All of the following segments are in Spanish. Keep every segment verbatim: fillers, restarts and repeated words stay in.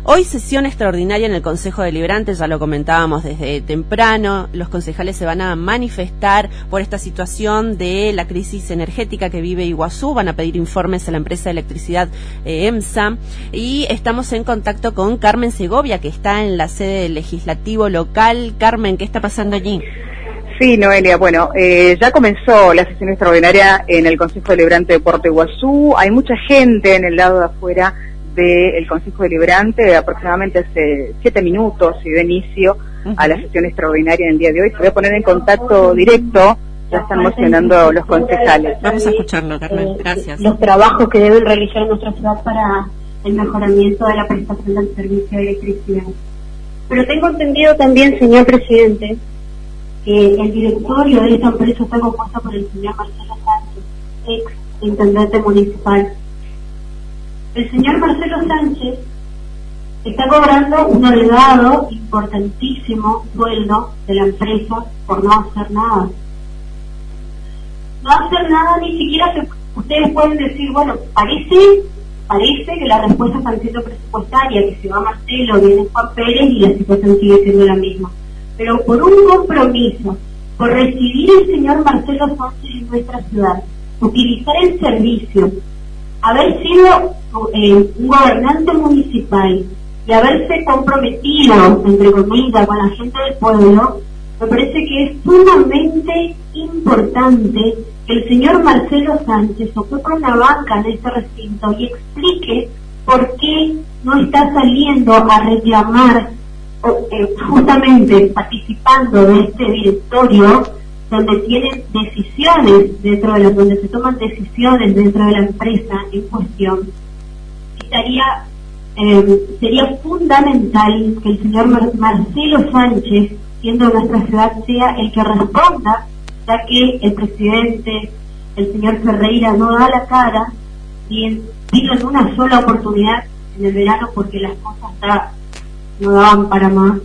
Hoy sesión extraordinaria en el Consejo Deliberante, ya lo comentábamos desde temprano, los concejales se van a manifestar por esta situación de la crisis energética que vive Iguazú, van a pedir informes a la empresa de electricidad eh, EMSA, y estamos en contacto con Carmen Segovia, que está en la sede del legislativo local. Carmen, ¿qué está pasando allí? Sí, Noelia, bueno, eh, ya comenzó la sesión extraordinaria en el Consejo Deliberante de Puerto Iguazú. Hay mucha gente en el lado de afuera del Consejo Deliberante, aproximadamente hace siete minutos y de inicio uh-huh. a la sesión extraordinaria en el día de hoy. Se voy a poner en contacto directo, ya están mocionando los concejales. Vamos a escucharlo, Carmen, gracias. Los trabajos que deben realizar en nuestra ciudad para el mejoramiento de la prestación del servicio de electricidad. Pero tengo entendido también, señor presidente, que el directorio de esta empresa está compuesto por el señor Marcelo Sánchez, ex intendente municipal. El señor Marcelo Sánchez está cobrando un elevado, importantísimo sueldo de la empresa por no hacer nada. No hacer nada, ni siquiera se, ustedes pueden decir, bueno, parece parece que las respuestas están siendo presupuestarias, que se va Marcelo, viene Juan Pérez y la situación sigue siendo la misma. Pero por un compromiso, por recibir el señor Marcelo Sánchez en nuestra ciudad, utilizar el servicio, haber sido eh, un gobernante municipal y haberse comprometido, entre comillas, con la gente del pueblo, me parece que es sumamente importante que el señor Marcelo Sánchez ocupe una banca en este recinto y explique por qué no está saliendo a reclamar, eh, justamente participando de este directorio, donde tienen decisiones dentro de la, donde se toman decisiones dentro de la empresa en cuestión. Estaría, eh, sería fundamental que el señor Mar Marcelo Sánchez, siendo nuestra ciudad, sea el que responda, ya que el presidente, el señor Ferreira, no da la cara, y vino en una sola oportunidad en el verano porque las cosas ya no daban para más.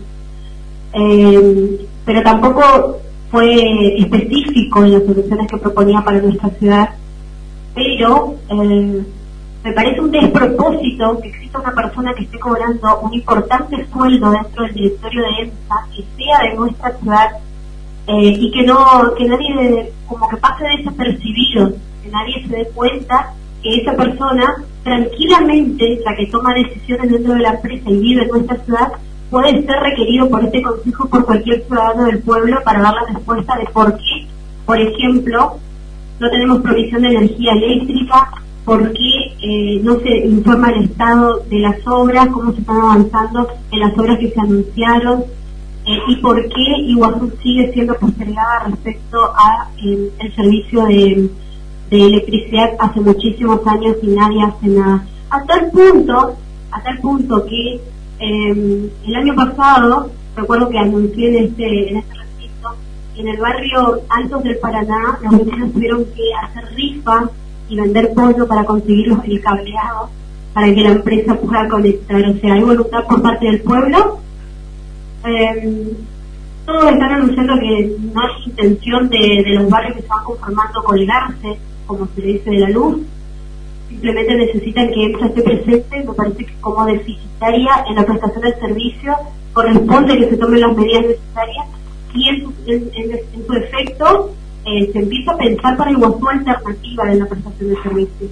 Eh, pero tampoco fue específico en las soluciones que proponía para nuestra ciudad, pero eh, me parece un despropósito que exista una persona que esté cobrando un importante sueldo dentro del directorio de EMSA, que sea de nuestra ciudad, eh, y que no que nadie como que pase desapercibido, que nadie se dé cuenta que esa persona tranquilamente, la que toma decisiones dentro de la empresa y vive en nuestra ciudad, puede ser requerido por este consejo, por cualquier ciudadano del pueblo, para dar la respuesta de por qué, por ejemplo, no tenemos provisión de energía eléctrica, por qué eh, no se informa el estado de las obras, cómo se están avanzando en las obras que se anunciaron, eh, y por qué Iguazú sigue siendo postergada respecto a eh, el servicio de, de electricidad hace muchísimos años y nadie hace nada. A tal punto, a tal punto que Eh, el año pasado, recuerdo que anuncié en este, en este recinto, en el barrio Altos del Paraná, los vecinos tuvieron que hacer rifas y vender pollo para conseguir los, el cableado, para que la empresa pueda conectar. O sea, hay voluntad por parte del pueblo. Eh, todos están anunciando que no hay intención de, de los barrios que se van conformando colgarse, como se le dice, de la luz. Simplemente necesitan que EMSA esté presente. Me parece que como deficitaria en la prestación del servicio corresponde que se tomen las medidas necesarias y en su, en, en, en su efecto eh, se empieza a pensar para Iguazú alternativa de la prestación del servicio,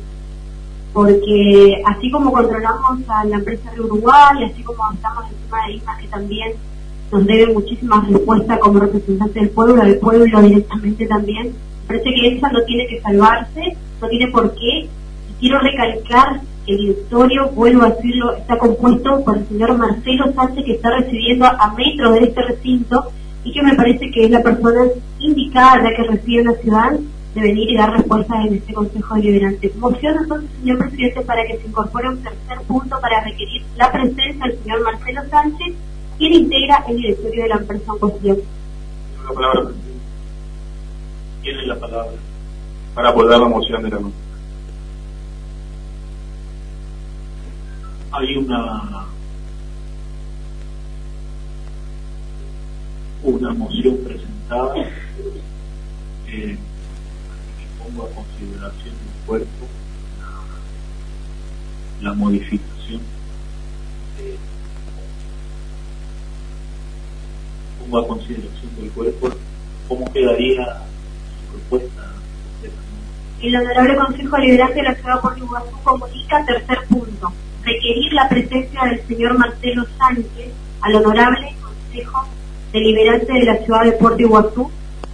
porque así como controlamos a la empresa de Uruguay, así como estamos encima de IMA, que también nos debe muchísimas respuestas como representante del pueblo, del pueblo directamente también, me parece que EMSA no tiene que salvarse, no tiene por qué. Quiero recalcar que el directorio, vuelvo a decirlo, está compuesto por el señor Marcelo Sánchez, que está recibiendo a metros de este recinto y que me parece que es la persona indicada, la que reside en la ciudad, de venir y dar respuestas en este Consejo Deliberante. Moción entonces, señor presidente, para que se incorpore un tercer punto para requerir la presencia del señor Marcelo Sánchez, quien integra el directorio de la empresa en cuestión. La palabra, presidente. Tiene la palabra para abordar la moción de la noche. Hay una una moción presentada eh, que pongo a consideración del cuerpo la, la modificación de pongo a consideración del cuerpo, ¿cómo quedaría su propuesta? El Honorable Consejo Deliberante de la Ciudad de Puerto Iguazú comunica, tercer punto, requerir la presencia del señor Marcelo Sánchez al Honorable Consejo Deliberante de la Ciudad de Puerto Iguazú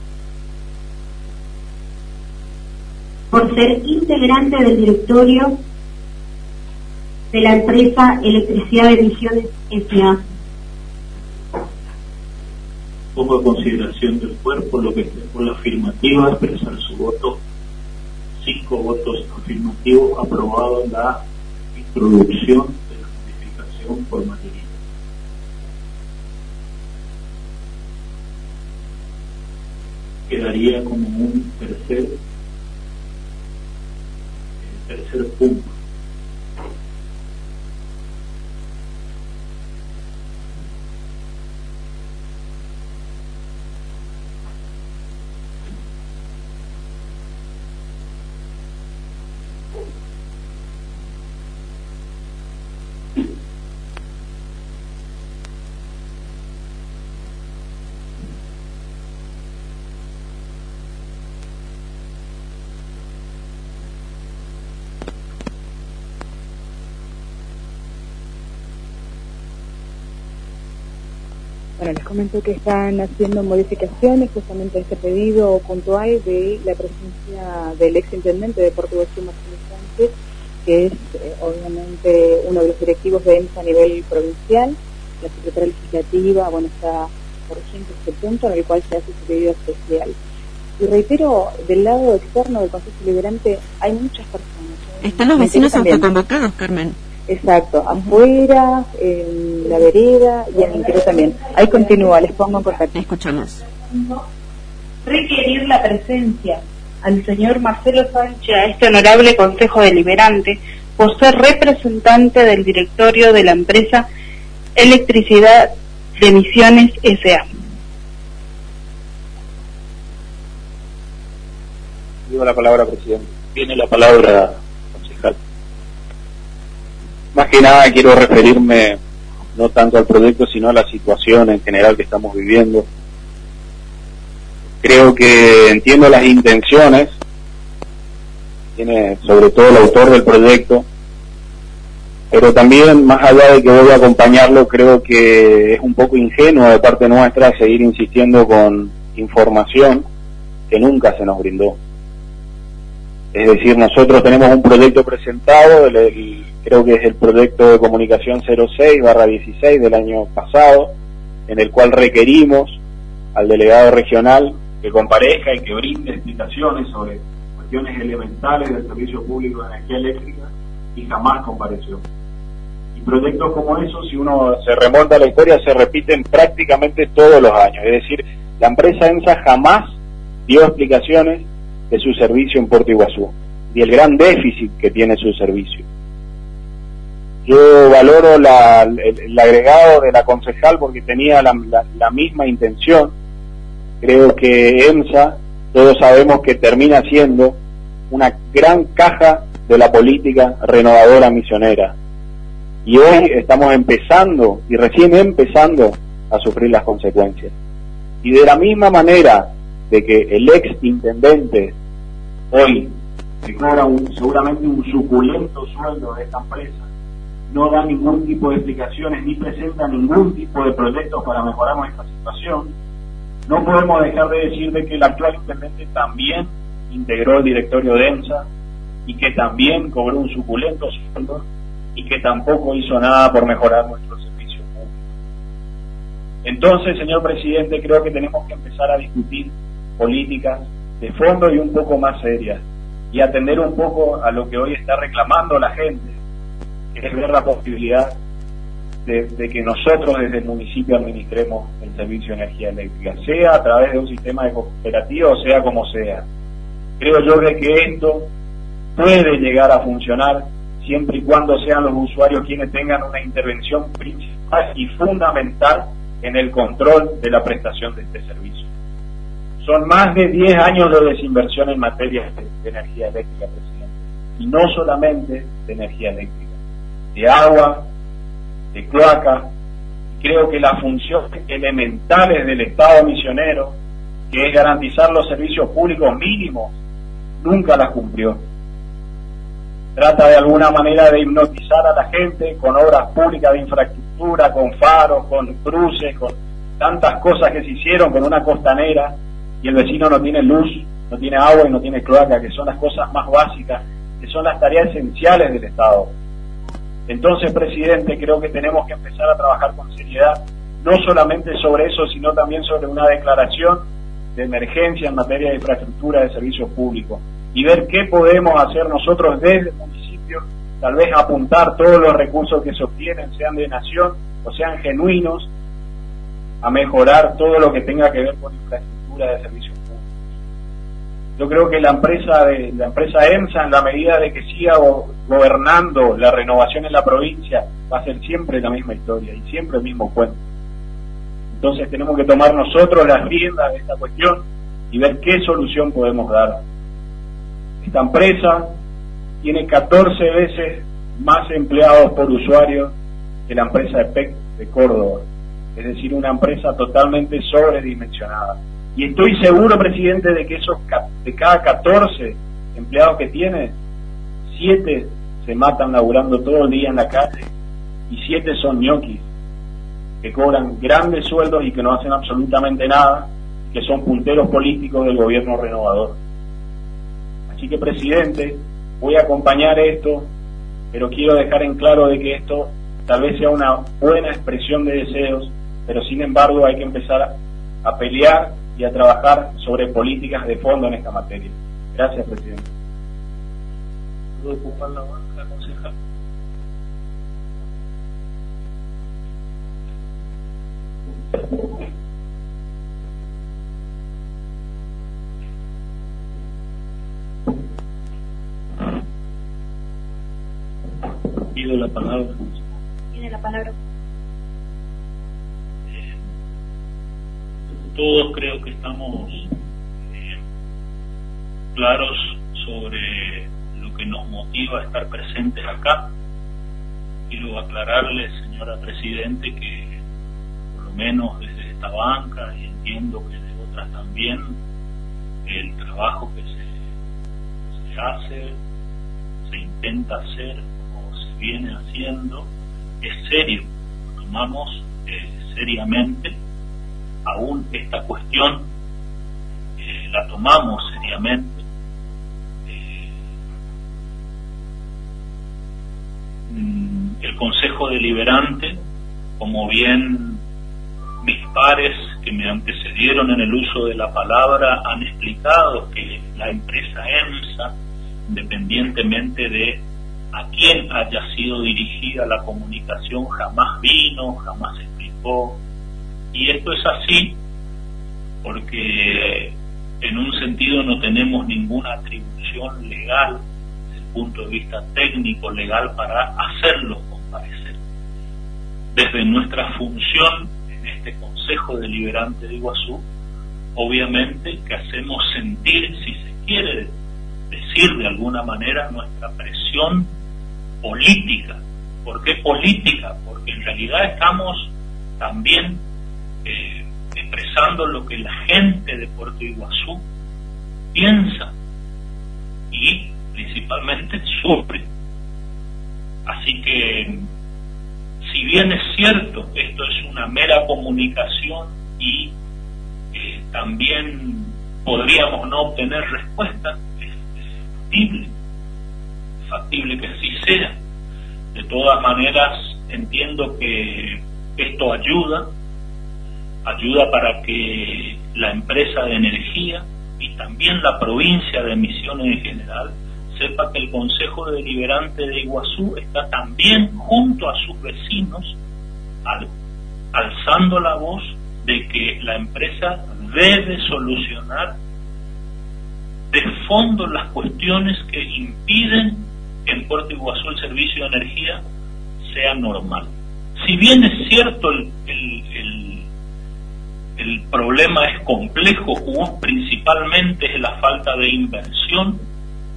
por ser integrante del directorio de la empresa Electricidad de Misiones S A Pongo a consideración del cuerpo lo que esté por la afirmativa, expresar su voto. Cinco votos afirmativos, aprobado la introducción de la modificación por mayoría. Quedaría como un tercer, eh, tercer punto. Bueno, les comento que están haciendo modificaciones justamente a este pedido puntual de la presencia del ex intendente de Puerto Iguazú, Marcelo Sánchez, que es eh, obviamente uno de los directivos de EMSA a nivel provincial. La secretaria legislativa, bueno, está corrigiendo este punto en el cual se hace este pedido especial. Y reitero, del lado externo del Consejo Deliberante hay muchas personas. ¿eh? Están los vecinos autoconvocados, Carmen. Exacto, afuera, en la vereda y en el interior también. Ahí continúa, les pongo en contacto. Escuchamos. Requerir la presencia al señor Marcelo Sánchez a este honorable Consejo Deliberante por ser representante del directorio de la empresa Electricidad de Misiones S A Digo la palabra, presidente. Tiene la palabra, concejal. Más que nada quiero referirme no tanto al proyecto, sino a la situación en general que estamos viviendo. Creo que entiendo las intenciones, tiene sobre todo el autor del proyecto, pero también, más allá de que voy a acompañarlo, creo que es un poco ingenuo de parte nuestra seguir insistiendo con información que nunca se nos brindó. Es decir, nosotros tenemos un proyecto presentado, el, el, creo que es el proyecto de comunicación cero seis barra dieciséis del año pasado, en el cual requerimos al delegado regional que comparezca y que brinde explicaciones sobre cuestiones elementales del servicio público de energía eléctrica, y jamás compareció. Y proyectos como esos, si uno se remonta a la historia, se repiten prácticamente todos los años. Es decir, la empresa EMSA jamás dio explicaciones de su servicio en Puerto Iguazú y el gran déficit que tiene su servicio. Yo valoro la, el, el agregado de la concejal porque tenía la, la, la misma intención. Creo que EMSA, todos sabemos que termina siendo una gran caja de la política renovadora misionera, y hoy estamos empezando y recién empezando a sufrir las consecuencias. Y de la misma manera de que el ex intendente hoy se cobra un, seguramente un suculento sueldo de esta empresa, no da ningún tipo de explicaciones ni presenta ningún tipo de proyectos para mejorar nuestra situación, no podemos dejar de decir de que el actual intendente también integró el directorio de EMSA y que también cobró un suculento sueldo y que tampoco hizo nada por mejorar nuestro servicio público. Entonces, señor presidente, creo que tenemos que empezar a discutir políticas de fondo y un poco más serias, y atender un poco a lo que hoy está reclamando la gente, que es ver la posibilidad de, de que nosotros desde el municipio administremos el servicio de energía eléctrica, sea a través de un sistema de cooperativa o sea como sea. Creo yo de que esto puede llegar a funcionar siempre y cuando sean los usuarios quienes tengan una intervención principal y fundamental en el control de la prestación de este servicio. Son más de diez años de desinversión en materia de, de energía eléctrica, presidente, y no solamente de energía eléctrica, de agua, de cloaca, creo que las funciones elementales del Estado misionero, que es garantizar los servicios públicos mínimos, nunca las cumplió. Trata de alguna manera de hipnotizar a la gente con obras públicas de infraestructura, con faros, con cruces, con tantas cosas que se hicieron con una costanera, y el vecino no tiene luz, no tiene agua y no tiene cloaca, que son las cosas más básicas, que son las tareas esenciales del Estado. Entonces, presidente, creo que tenemos que empezar a trabajar con seriedad, no solamente sobre eso, sino también sobre una declaración de emergencia en materia de infraestructura de servicios públicos, y ver qué podemos hacer nosotros desde el municipio, tal vez apuntar todos los recursos que se obtienen, sean de nación o sean genuinos, a mejorar todo lo que tenga que ver con infraestructura de servicios públicos. Yo creo que la empresa de la empresa EMSA, en la medida de que siga go gobernando la renovación en la provincia, va a ser siempre la misma historia y siempre el mismo cuento. Entonces tenemos que tomar nosotros las riendas de esta cuestión y ver qué solución podemos dar. Esta empresa tiene catorce veces más empleados por usuario que la empresa E P E C de Córdoba, es decir, una empresa totalmente sobredimensionada. Y estoy seguro, presidente, de que esos de cada catorce empleados que tiene, siete se matan laburando todo el día en la calle y siete son ñoquis, que cobran grandes sueldos y que no hacen absolutamente nada, que son punteros políticos del gobierno renovador. Así que, presidente, voy a acompañar esto, pero quiero dejar en claro de que esto tal vez sea una buena expresión de deseos, pero sin embargo hay que empezar a, a pelear y a trabajar sobre políticas de fondo en esta materia. Gracias, presidente. ¿Puedo ocupar la banca, concejal? Pido la palabra. Tiene la palabra. Eh, todos creo que estamos eh, claros sobre lo que nos motiva a estar presentes acá. Quiero aclararle, señora Presidente, que por lo menos desde esta banca, y entiendo que de otras también, el trabajo que se, se hace, se intenta hacer o se viene haciendo es serio. Lo tomamos eh, seriamente. Aún esta cuestión eh, la tomamos seriamente. Eh, el Consejo Deliberante, como bien mis pares que me antecedieron en el uso de la palabra han explicado, que la empresa EMSA, independientemente de a quién haya sido dirigida la comunicación, jamás vino, jamás explicó. Y esto es así porque en un sentido no tenemos ninguna atribución legal desde el punto de vista técnico legal para hacerlos comparecer. Desde nuestra función en este Consejo Deliberante de Iguazú, obviamente que hacemos sentir, si se quiere decir de alguna manera, nuestra presión política. ¿Por qué política? Porque en realidad estamos también eh, expresando lo que la gente de Puerto Iguazú piensa y principalmente sufre. Así que, si bien es cierto, esto es una mera comunicación y eh, también podríamos no obtener respuesta, es, es factible, es factible que así sea. De todas maneras, entiendo que esto ayuda, ayuda para que la empresa de energía y también la provincia de Misiones en general sepa que el Consejo Deliberante de Iguazú está también junto a sus vecinos al, alzando la voz de que la empresa debe solucionar de fondo las cuestiones que impiden que en Puerto Iguazú el servicio de energía sea normal. Si bien es cierto el, el, el, el problema es complejo, o principalmente es la falta de inversión,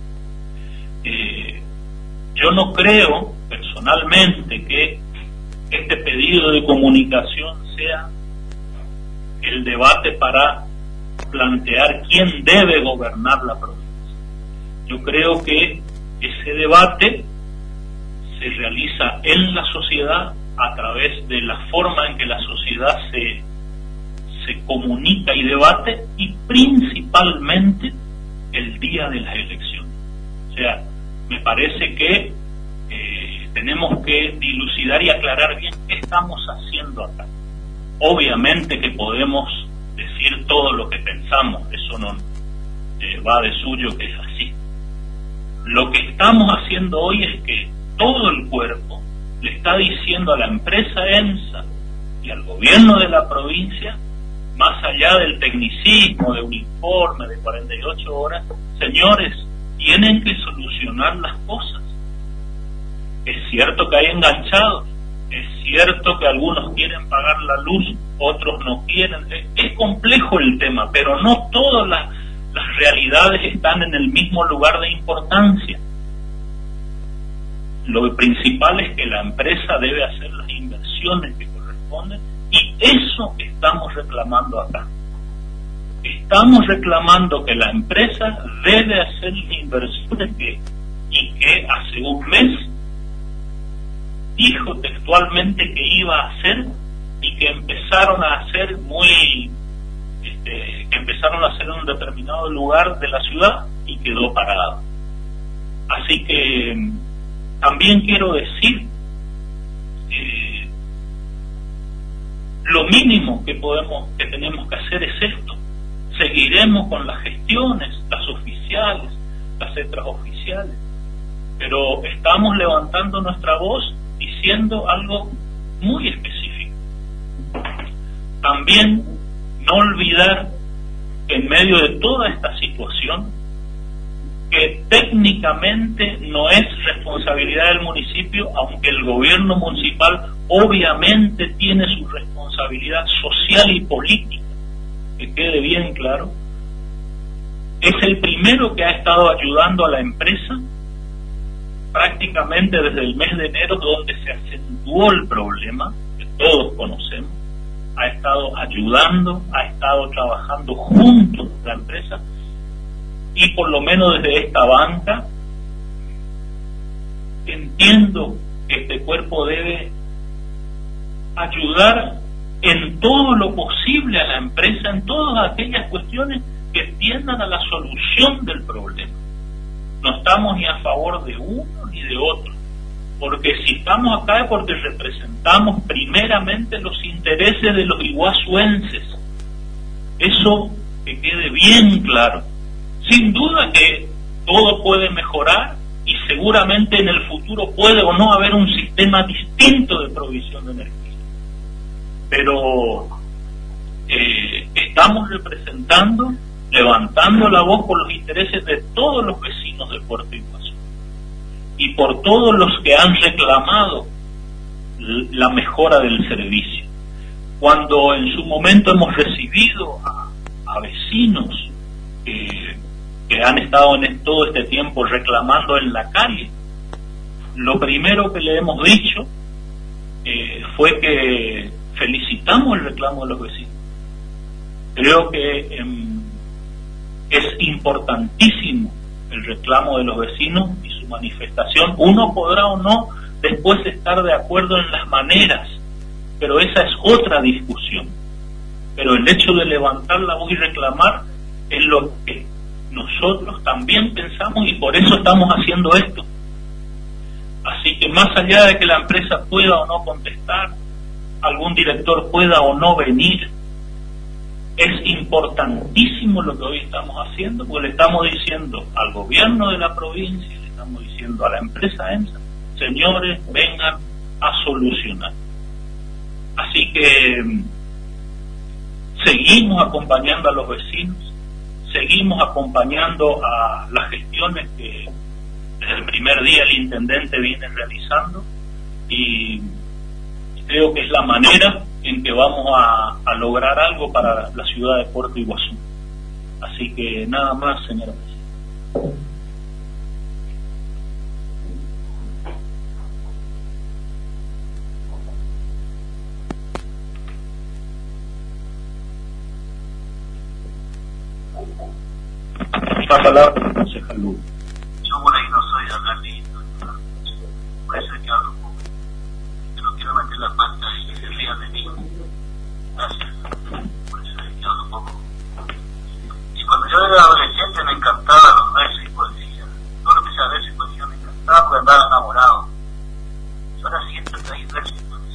Eh, yo no creo personalmente que este pedido de comunicación sea el debate para plantear quién debe gobernar la provincia. Yo creo que ese debate se realiza en la sociedad a través de la forma en que la sociedad se, se comunica y debate, y principalmente el día de las elecciones. O sea, me parece que eh, tenemos que dilucidar y aclarar bien qué estamos haciendo acá. Obviamente que podemos decir todo lo que pensamos, eso no eh, va de suyo que es así. Lo que estamos haciendo hoy es que todo el cuerpo le está diciendo a la empresa EMSA y al gobierno de la provincia, más allá del tecnicismo de un informe de cuarenta y ocho horas, señores, tienen que solucionar las cosas. Es cierto que hay enganchados, es cierto que algunos quieren pagar la luz, otros no quieren. Es complejo el tema, pero no todas las, las realidades están en el mismo lugar de importancia. Lo principal es que la empresa debe hacer las inversiones que corresponden, y eso estamos reclamando acá. Estamos reclamando que la empresa debe hacer las inversiones que, y que hace un mes dijo textualmente que iba a hacer, y que empezaron a hacer muy este, que empezaron a hacer en un determinado lugar de la ciudad y quedó parado. Así que también quiero decir eh, lo mínimo que podemos que tenemos que hacer es esto. Seguiremos con las gestiones, las oficiales, las extraoficiales, pero estamos levantando nuestra voz diciendo algo muy específico. También no olvidar que en medio de toda esta situación, que técnicamente no es responsabilidad del municipio, aunque el gobierno municipal obviamente tiene su responsabilidad social y política, que quede bien claro, es el primero que ha estado ayudando a la empresa prácticamente desde el mes de enero, donde se acentuó el problema que todos conocemos. Ha estado ayudando, ha estado trabajando junto a la empresa, y por lo menos desde esta banca entiendo que este cuerpo debe ayudar en todo lo posible a la empresa, en todas aquellas cuestiones que tiendan a la solución del problema. No estamos ni a favor de uno ni de otro, porque si estamos acá es porque representamos primeramente los intereses de los iguazuenses. Eso que quede bien claro. Sin duda que todo puede mejorar, y seguramente en el futuro puede o no haber un sistema distinto de provisión de energía, pero eh, estamos representando, levantando la voz por los intereses de todos los vecinos de Puerto Iguazú y por todos los que han reclamado la mejora del servicio. Cuando en su momento hemos recibido a, a vecinos que, que han estado en todo este tiempo reclamando en la calle, lo primero que le hemos dicho eh, fue que felicitamos el reclamo de los vecinos. Creo que eh, es importantísimo el reclamo de los vecinos y su manifestación. Uno podrá o no después estar de acuerdo en las maneras, pero esa es otra discusión. Pero el hecho de levantar la voz y reclamar es lo que nosotros también pensamos, y por eso estamos haciendo esto. Así que más allá de que la empresa pueda o no contestar, algún director pueda o no venir, es importantísimo lo que hoy estamos haciendo, porque le estamos diciendo al gobierno de la provincia, le estamos diciendo a la empresa EMSA, señores, vengan a solucionar. Así que seguimos acompañando a los vecinos, seguimos acompañando a las gestiones que desde el primer día el intendente viene realizando, y creo que es la manera en que vamos a, a lograr algo para la ciudad de Puerto Iguazú. Así que nada más, señora presidenta. Va a hablar con el concejal Lugo. Yo por ahí no soy de hablar lindo, por eso es que hablo un poco. Yo no quiero meter la pata y que se rían de mí. Gracias. Por eso es que hablo un poco. Y cuando yo era adolescente me encantaban los versos y poesía. Todo lo que sea verso y poesía me encantaba porque andaba enamorado. Yo ahora siento que hay verso y poesía.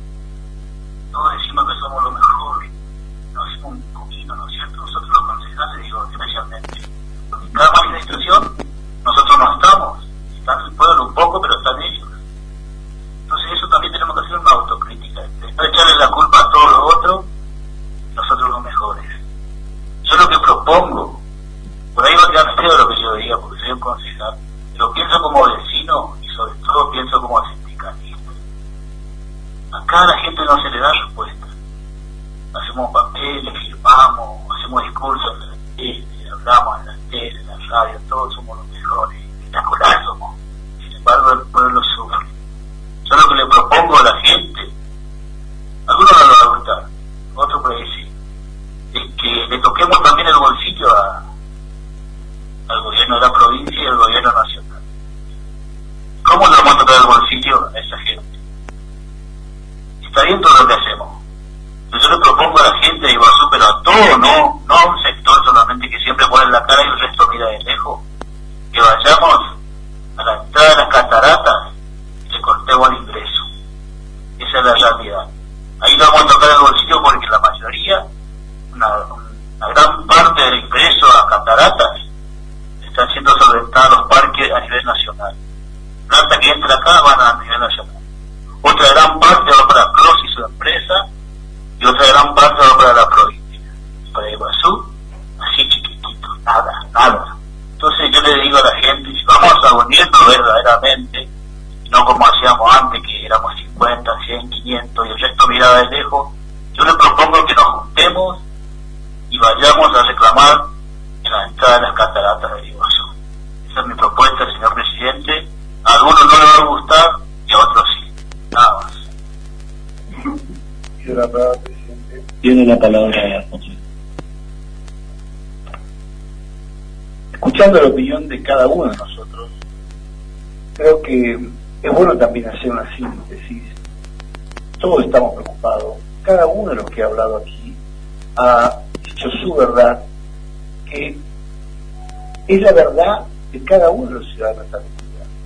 Todos decimos que somos los mejores. Nos hacemos un poquito, ¿no es cierto? Nosotros los concejales, digo, especialmente. Porque cada manifestación, nosotros no estamos. Están el pueblo un poco, pero están ellos. Entonces eso también tenemos que hacer una autocrítica. No echarle la culpa a todos los otros, nosotros los mejores. Yo lo que propongo, por ahí va a quedar feo lo que yo diga, porque soy un concejal, pero pienso como vecino y sobre todo pienso como sindicalista. Acá a la gente no se le da respuesta. Hacemos papeles, firmamos, hacemos discursos en la tele, hablamos en la tele, en la radio, todos somos los mejores, espectacular somos. Sin embargo, el pueblo sufre. Yo lo que le propongo a la gente, a algunos no les va a gustar, otros por ahí sí, es que le toquemos también el bolsillo a, al gobierno de la provincia y al gobierno nacional. ¿Cómo le vamos a tocar el bolsillo a esa gente? Está bien todo lo que hacemos. Yo le propongo a la gente de Iguazú, pero a todo, no, no a un sector solamente que siempre pone la cara y el resto mira de lejos, que vayamos a la entrada de las cataratas y le cortemos el ingreso. Esa es la realidad. Ahí le vamos a tocar el bolsillo porque la mayoría, una, una gran parte del ingreso a cataratas están siendo solventados los parques a nivel nacional. Plata que entra acá van a nivel nacional. Otra gran parte va para Cross y su empresa, y otra gran parte va para la provincia. Y para Iguazú, así chiquitito, nada, nada. Entonces yo le digo a la gente, si vamos a unirnos verdaderamente, y no como hacíamos antes, que éramos cincuenta, cien, quinientos, y el resto miraba de lejos, yo le propongo que nos juntemos y vayamos a reclamar en la entrada de las cataratas de Iguazú. Esa es mi propuesta, señor presidente. A algunos no les va a gustar y a otros sí. Nada más. Tiene la palabra, presidente. Tiene la palabra, José. Escuchando la opinión de cada uno de nosotros, creo que es bueno también hacer una síntesis. Todos estamos preocupados. Cada uno de los que ha hablado aquí ha dicho su verdad, que es la verdad de cada uno de los ciudadanos de esta comunidad.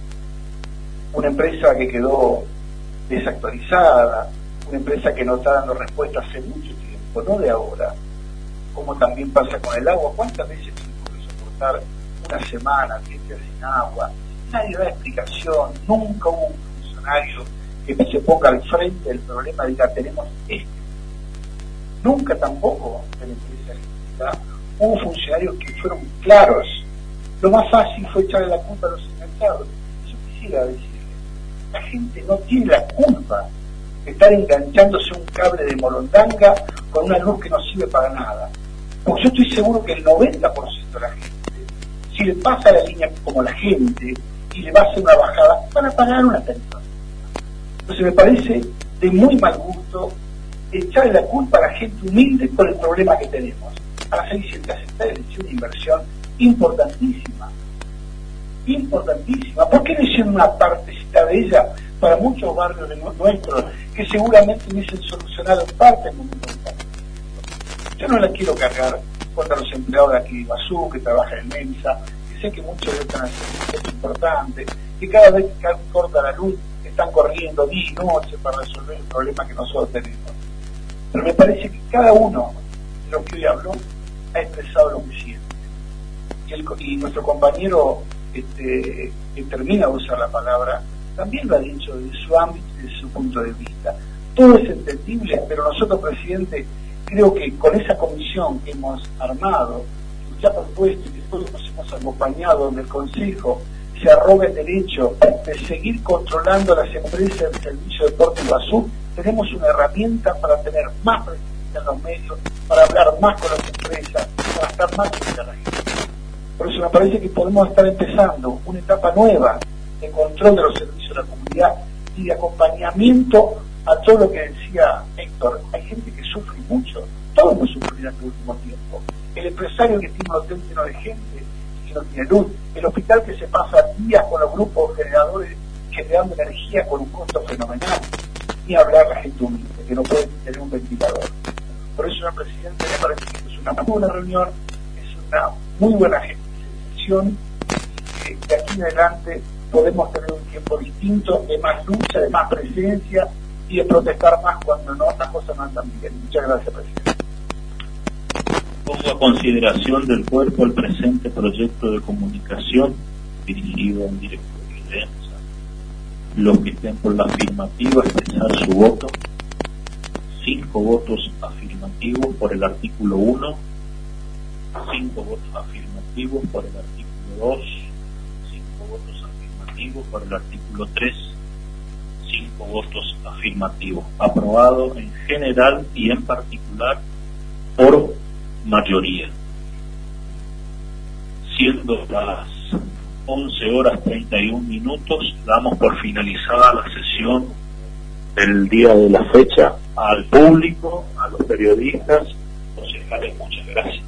Una empresa que quedó desactualizada, una empresa que no está dando respuesta hace mucho tiempo, no de ahora, como también pasa con el agua. ¿Cuántas veces tuvimos que soportar una semana, diez días sin agua? Nadie da explicación, nunca hubo un funcionario que se ponga al frente del problema y diga, tenemos esto. Nunca tampoco en la empresa eléctrica hubo funcionarios que fueron claros. Lo más fácil fue echarle la culpa a los enganchados. Yo quisiera decirle, la gente no tiene la culpa de estar enganchándose un cable de morondanga con una luz que no sirve para nada. Porque yo estoy seguro que el noventa por ciento de la gente, si le pasa la línea como la gente y le va a hacer una bajada, van a pagar una tarifa. Entonces me parece de muy mal gusto echarle la culpa a la gente humilde por el problema que tenemos. A las seiscientas hectáreas es una inversión importantísima, importantísima. ¿Por qué no hicieron una partecita de ella para muchos barrios de nuestros que seguramente hubiesen solucionado en parte el momento del cambio? Yo no la quiero cargar contra los empleados de aquí de Iguazú, que trabajan en Mensa, que sé que muchos de ellos están haciendo un hecho importante, que cada vez que corta la luz están corriendo día y noche para resolver el problema que nosotros tenemos. Pero me parece que cada uno de los que hoy habló ha expresado lo que siente. Y, el, y nuestro compañero este, que termina de usar la palabra también lo ha dicho desde su ámbito y desde su punto de vista. Todo es entendible, pero nosotros, presidente, creo que con esa comisión que hemos armado, que se ha propuesto y después nos hemos acompañado, donde el Consejo se arroga el derecho de seguir controlando las empresas del servicio de Puerto Iguazú, tenemos una herramienta para tener más presencia en los medios, para hablar más con las empresas, para estar más cerca de la gente. Por eso me parece que podemos estar empezando una etapa nueva de control de los servicios de la comunidad y de acompañamiento a todo lo que decía Héctor. Hay gente que sufre mucho, todos hemos sufrido en este último tiempo. El el empresario que tiene un hotel lleno de gente y que no tiene luz, el hospital que se pasa días con los grupos generadores generando energía con un costo fenomenal, ni hablar la gente humilde que no puede tener un ventilador. Por eso, señor presidente, me parece que es una muy buena reunión, es una muy buena sesión, y que de aquí en adelante podemos tener un tiempo distinto, de más lucha, de más presencia y de protestar más cuando no, las cosas no andan bien. Muchas gracias, presidente. Pongo a consideración del cuerpo el presente proyecto de comunicación dirigido al directorio de EMSA. Los que estén por la afirmativa expresar su voto. Cinco votos afirmativos por el artículo uno, cinco votos afirmativos por el artículo dos, cinco votos afirmativos por el artículo tres, cinco votos afirmativos. Aprobado en general y en particular por mayoría. Siendo las once horas treinta y un minutos, damos por finalizada la sesión del día de la fecha. Al público, a los periodistas, concejales, muchas gracias.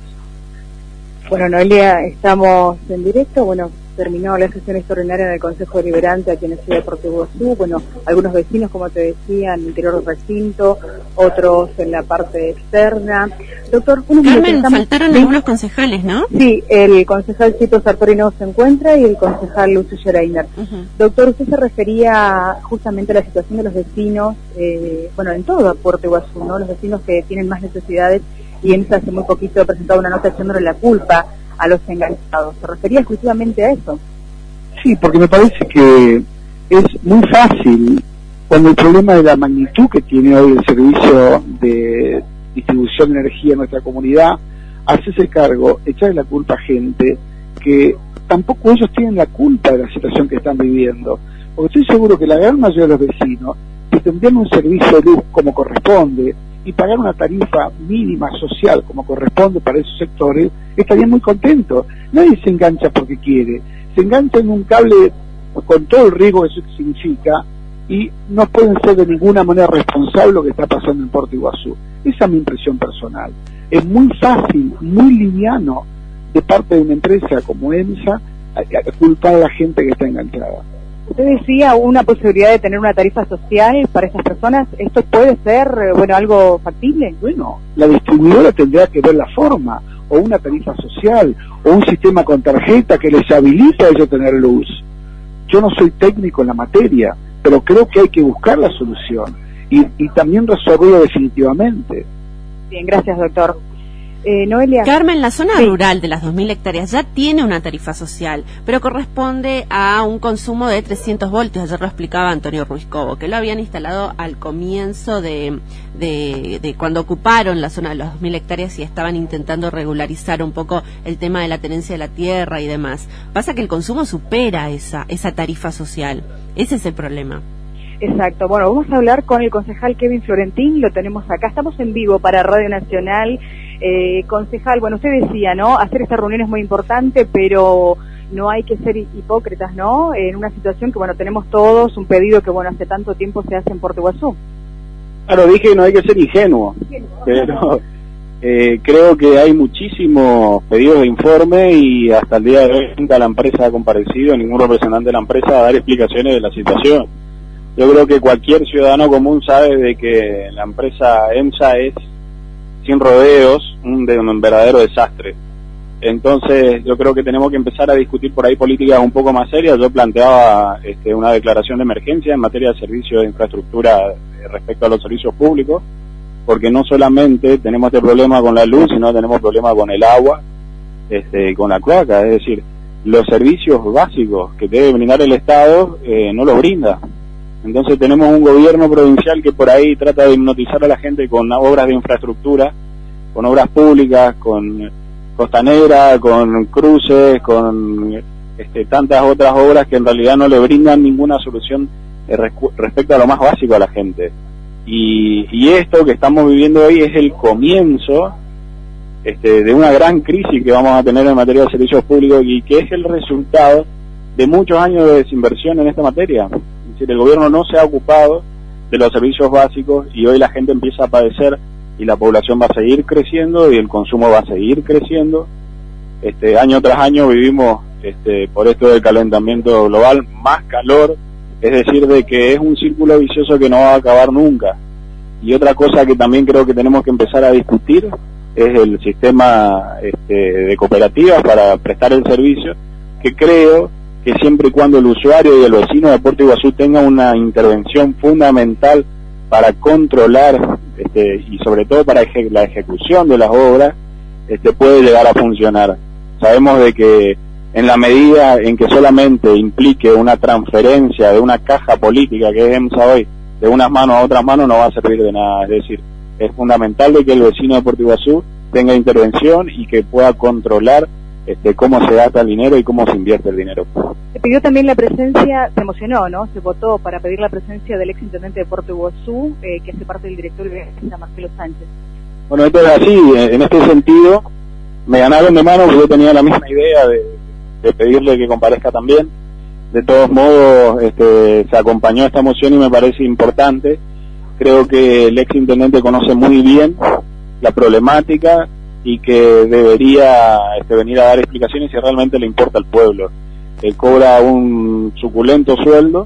Bueno, Noelia, estamos en directo. Bueno, terminó la sesión extraordinaria del Consejo Deliberante aquí en la ciudad de Puerto Iguazú. Bueno, algunos vecinos, como te decía, en el interior del recinto, otros en la parte externa. Doctor, unos Carmen, estamos... faltaron ¿Sí? algunos concejales, ¿no? Sí, el concejal Cito Sartori no se encuentra y el concejal Lucio Schreiner. Uh-huh. Doctor, usted se refería justamente a la situación de los vecinos, eh, bueno, en todo Puerto Iguazú, ¿no? Los vecinos que tienen más necesidades, y EMSA hace muy poquito ha presentado una nota echándole la culpa a los enganchados. ¿Se refería exclusivamente a eso? Sí, porque me parece que es muy fácil, cuando el problema de la magnitud que tiene hoy el servicio de distribución de energía en nuestra comunidad, hacerse cargo, echarle la culpa a gente que tampoco ellos tienen la culpa de la situación que están viviendo. Porque estoy seguro que la gran mayoría de los vecinos, que tendrían un servicio de luz como corresponde y pagar una tarifa mínima social como corresponde para esos sectores, estarían muy contentos. Nadie se engancha porque quiere, se engancha en un cable con todo el riesgo que eso significa, y no pueden ser de ninguna manera responsables lo que está pasando en Puerto Iguazú. Esa es mi impresión personal. Es muy fácil, muy liviano de parte de una empresa como EMSA a, a culpar a la gente que está enganchada. Usted decía una posibilidad de tener una tarifa social para estas personas. ¿Esto puede ser, bueno, algo factible? Bueno, la distribuidora tendrá que ver la forma, o una tarifa social, o un sistema con tarjeta que les habilite a ellos tener luz. Yo no soy técnico en la materia, pero creo que hay que buscar la solución y, y también resolverlo definitivamente. Bien, gracias, doctor. Eh, Noelia. Carmen, la zona sí. rural de las dos mil hectáreas ya tiene una tarifa social, pero corresponde a un consumo de trescientos voltios. Ayer lo explicaba Antonio Ruiz Cobo, que lo habían instalado al comienzo de, de, de cuando ocuparon la zona de las dos mil hectáreas y estaban intentando regularizar un poco el tema de la tenencia de la tierra y demás. Pasa que el consumo supera esa, esa tarifa social. Ese es el problema. Exacto. Bueno, vamos a hablar con el concejal Kevin Florentín, lo tenemos acá. Estamos en vivo para Radio Nacional. Eh, concejal, bueno, usted decía, ¿no? Hacer esta reunión es muy importante, pero no hay que ser hipócritas, ¿no? En una situación que, bueno, tenemos todos un pedido que, bueno, hace tanto tiempo se hace en Puerto Iguazú. Claro, dije que no hay que ser ingenuo, pero eh, creo que hay muchísimos pedidos de informe y hasta el día de hoy nunca la empresa ha comparecido, ningún representante de la empresa a dar explicaciones de la situación. Yo creo que cualquier ciudadano común sabe de que la empresa EMSA es, sin rodeos, un, de un verdadero desastre. Entonces yo creo que tenemos que empezar a discutir por ahí políticas un poco más serias. Yo planteaba este, una declaración de emergencia en materia de servicios de infraestructura eh, respecto a los servicios públicos, porque no solamente tenemos este problema con la luz, sino tenemos problema con el agua, este, con la cloaca. Es decir, los servicios básicos que debe brindar el Estado eh, no los brinda. Entonces tenemos un gobierno provincial que por ahí trata de hipnotizar a la gente con obras de infraestructura, con obras públicas, con costanera, con cruces, con este, tantas otras obras que en realidad no le brindan ninguna solución eh, respecto a lo más básico a la gente. Y, y esto que estamos viviendo hoy es el comienzo este, de una gran crisis que vamos a tener en materia de servicios públicos y que es el resultado de muchos años de desinversión en esta materia. Es decir, el gobierno no se ha ocupado de los servicios básicos y hoy la gente empieza a padecer y la población va a seguir creciendo y el consumo va a seguir creciendo. Este, año tras año vivimos, este, por esto del calentamiento global, más calor, es decir, de que es un círculo vicioso que no va a acabar nunca. Y otra cosa que también creo que tenemos que empezar a discutir es el sistema este, de cooperativas para prestar el servicio, que creo que siempre y cuando el usuario y el vecino de Puerto Iguazú tengan una intervención fundamental para controlar este, y sobre todo para eje la ejecución de las obras, este, puede llegar a funcionar. Sabemos de que en la medida en que solamente implique una transferencia de una caja política que es EMSA hoy, de unas manos a otras manos, no va a servir de nada. Es decir, es fundamental de que el vecino de Puerto Iguazú tenga intervención y que pueda controlar este, cómo se gasta el dinero y cómo se invierte el dinero. Se pidió también la presencia, se emocionó, ¿no? Se votó para pedir la presencia del ex intendente de Puerto Iguazú, eh, que hace parte del directorio de Marcelo Sánchez. Bueno, esto es así. En este sentido, me ganaron de mano porque yo tenía la misma idea de, de pedirle que comparezca también. De todos modos, este, se acompañó esta moción y me parece importante. Creo que el ex intendente conoce muy bien la problemática y que debería este, venir a dar explicaciones si realmente le importa al pueblo. Él cobra un suculento sueldo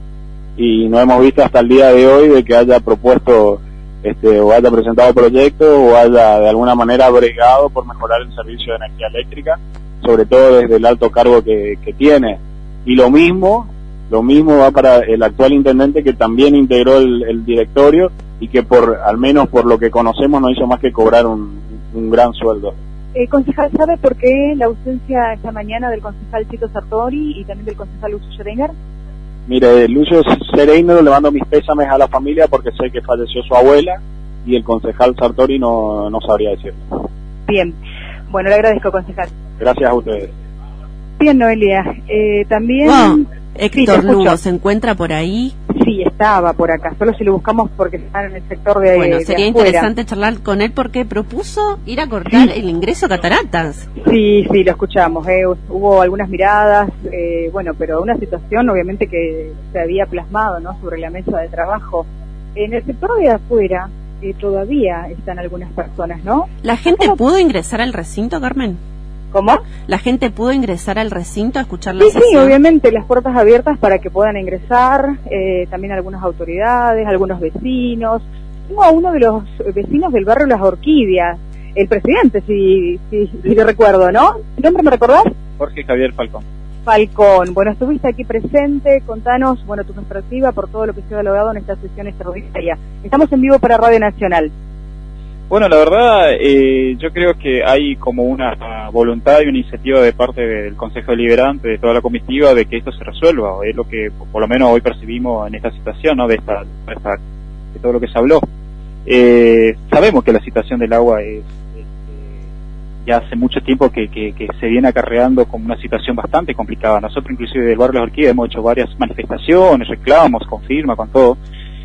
y no hemos visto hasta el día de hoy de que haya propuesto este, o haya presentado proyectos o haya de alguna manera bregado por mejorar el servicio de energía eléctrica, sobre todo desde el alto cargo que, que tiene. Y lo mismo, lo mismo va para el actual intendente, que también integró el, el directorio y que por, al menos por lo que conocemos, no hizo más que cobrar un, un gran sueldo. Eh, concejal, ¿sabe por qué la ausencia esta mañana del concejal Chito Sartori y también del concejal Lucio Schereiner? Mire, Lucio Schereiner, le mando mis pésames a la familia porque sé que falleció su abuela, y el concejal Sartori no, no sabría decirlo. Bien, bueno, le agradezco, concejal. Gracias a ustedes. Bien, Noelia, eh, también... Wow. Héctor sí, Lugo, ¿se encuentra por ahí? Sí, estaba por acá, solo si lo buscamos porque está en el sector de Bueno, de sería afuera. interesante charlar con él porque propuso ir a cortar sí. el ingreso a Cataratas. Sí, sí, lo escuchamos, eh, hubo algunas miradas, eh, bueno, pero una situación obviamente que se había plasmado, ¿no?, sobre la mesa de trabajo. En el sector de afuera eh, todavía están algunas personas, ¿no? ¿La gente ¿Cómo? pudo ingresar al recinto, Carmen? ¿Cómo? ¿La gente pudo ingresar al recinto a escuchar la sí, sesión? Sí, obviamente, las puertas abiertas para que puedan ingresar, eh, también algunas autoridades, algunos vecinos. Tengo a uno de los vecinos del barrio Las Orquídeas, el presidente, si, si, si lo recuerdo, ¿no? ¿Tu nombre me recordás? Jorge Javier Falcón. Falcón, bueno, estuviste aquí presente, contanos, bueno, tu perspectiva por todo lo que se ha logrado en esta sesión extraordinaria. Estamos en vivo para Radio Nacional. Bueno, la verdad, eh, yo creo que hay como una voluntad y una iniciativa de parte del Consejo Deliberante, de toda la comitiva, de que esto se resuelva. Es lo que por lo menos hoy percibimos en esta situación, ¿no?, de, esta, de, esta, de todo lo que se habló. Eh, sabemos que la situación del agua es, es eh, ya hace mucho tiempo que, que, que se viene acarreando como una situación bastante complicada. Nosotros, inclusive del barrio Las Orquídeas, hemos hecho varias manifestaciones, reclamos, con firma, con todo.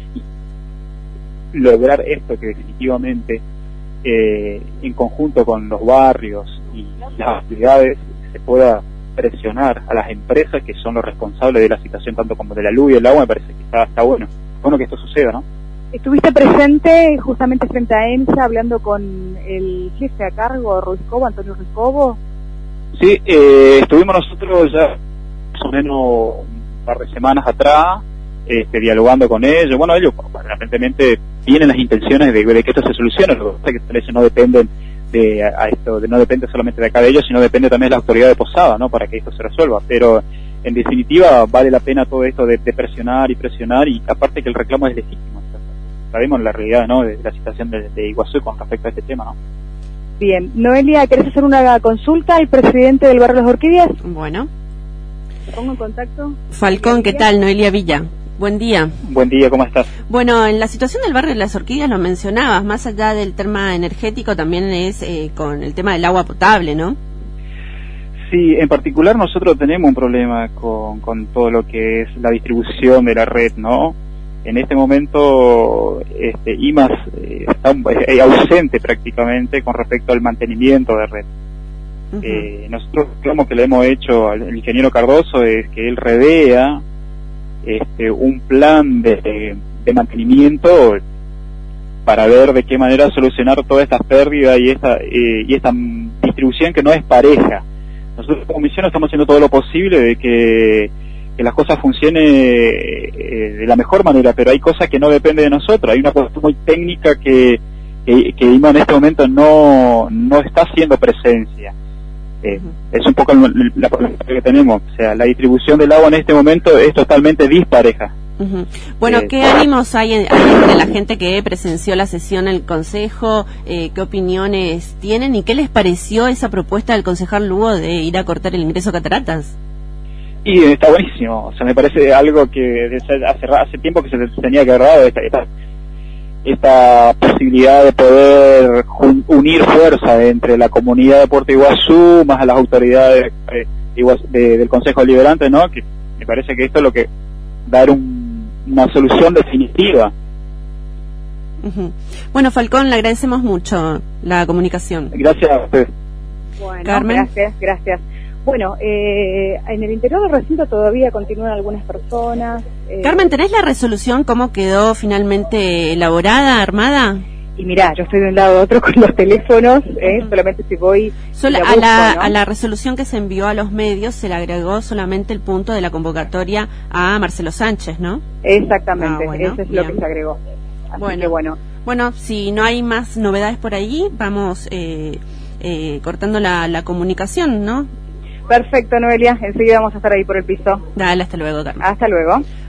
Y lograr esto que definitivamente eh, en conjunto con los barrios y las actividades se pueda presionar a las empresas que son los responsables de la situación tanto como de la luz y el agua, me parece que está, está bueno bueno que esto suceda, ¿no? Estuviste presente justamente frente a EMSA hablando con el jefe a cargo, Ruizcobo, Antonio Ruizcobo. Sí, eh, estuvimos nosotros ya más o menos un par de semanas atrás Este, dialogando con ellos. Bueno, ellos aparentemente tienen las intenciones de, de que esto se solucione. Lo que pasa es que eso no dependen de a, a esto, de, no depende solamente de acá de ellos, sino depende también de la autoridad de Posada, ¿no?, para que esto se resuelva. Pero en definitiva vale la pena todo esto de, de presionar y presionar, y aparte que el reclamo es legítimo. Sabemos la realidad, ¿no?, de, de la situación de, de Iguazú con respecto a este tema, ¿no? Bien, Noelia, ¿querés hacer una consulta al presidente del barrio Las Orquídeas? Bueno. ¿Te pongo en contacto? Falcón, ¿qué tal? Noelia Villa. Buen día. Buen día, ¿cómo estás? Bueno, en la situación del barrio de Las Orquídeas lo mencionabas, más allá del tema energético también es eh, con el tema del agua potable, ¿no? Sí, en particular nosotros tenemos un problema con, con todo lo que es la distribución de la red, ¿no? En este momento este, I M A S eh, está eh, ausente prácticamente con respecto al mantenimiento de red. Uh-huh. eh, nosotros lo que le hemos hecho al ingeniero Cardoso es que él revea Este, un plan de, de mantenimiento para ver de qué manera solucionar todas estas pérdidas y esta, eh, y esta distribución que no es pareja. Nosotros como comisión estamos haciendo todo lo posible de que, que las cosas funcionen eh, de la mejor manera, pero hay cosas que no dependen de nosotros. Hay una cuestión muy técnica que, que, que en este momento no, no está haciendo presencia. Eh, uh-huh. Es un poco la problemática que tenemos. O sea, la distribución del agua en este momento es totalmente dispareja. Uh-huh. Bueno, ¿qué ánimos hay, en, hay entre la gente que presenció la sesión del Consejo? Eh, ¿Qué opiniones tienen? ¿Y qué les pareció esa propuesta del concejal Lugo de ir a cortar el ingreso a Cataratas? Y está buenísimo. O sea, me parece algo que hace, hace tiempo que se tenía que haber dado esta, esta, esta posibilidad de poder jun, unir fuerza entre la comunidad de Puerto Iguazú más a las autoridades eh, de, del Consejo Deliberante, ¿no? Que me parece que esto es lo que dar un una solución definitiva. Uh-huh. Bueno, Falcón, le agradecemos mucho la comunicación. Gracias a usted. Bueno, Carmen. Gracias, gracias. Bueno, eh, en el interior del recinto todavía continúan algunas personas. Eh, Carmen, ¿tenés la resolución cómo quedó finalmente elaborada, armada? Y mirá, yo estoy de un lado a otro con los teléfonos, eh, uh-huh. solamente si voy... Sola, la busco, a, la, ¿no? a la resolución que se envió a los medios se le agregó solamente el punto de la convocatoria a Marcelo Sánchez, ¿no? Exactamente, ah, bueno, eso es bien. Lo que se agregó. Así bueno, que bueno. Bueno, si no hay más novedades por ahí, vamos eh, eh, cortando la, la comunicación, ¿no? Perfecto, Noelia, enseguida vamos a estar ahí por el piso. Dale, hasta luego, Carmen. Hasta luego.